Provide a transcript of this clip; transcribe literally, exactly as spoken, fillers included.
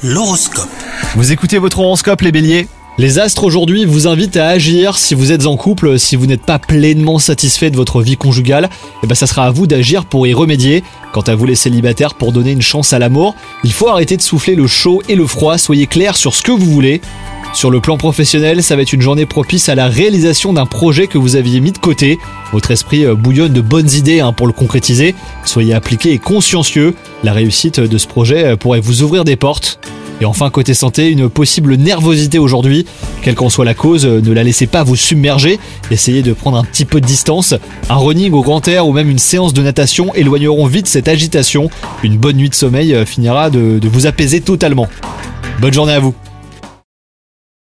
L'horoscope. Vous écoutez votre horoscope les béliers ? Les astres aujourd'hui vous invitent à agir si vous êtes en couple, si vous n'êtes pas pleinement satisfait de votre vie conjugale, et ben ça sera à vous d'agir pour y remédier. Quant à vous les célibataires, pour donner une chance à l'amour, il faut arrêter de souffler le chaud et le froid, soyez clairs sur ce que vous voulez. Sur le plan professionnel, ça va être une journée propice à la réalisation d'un projet que vous aviez mis de côté. Votre esprit bouillonne de bonnes idées hein, pour le concrétiser. Soyez appliqués et consciencieux. La réussite de ce projet pourrait vous ouvrir des portes. Et enfin, côté santé, une possible nervosité aujourd'hui. Quelle qu'en soit la cause, ne la laissez pas vous submerger. Essayez de prendre un petit peu de distance. Un running au grand air ou même une séance de natation éloigneront vite cette agitation. Une bonne nuit de sommeil finira de, de vous apaiser totalement. Bonne journée à vous.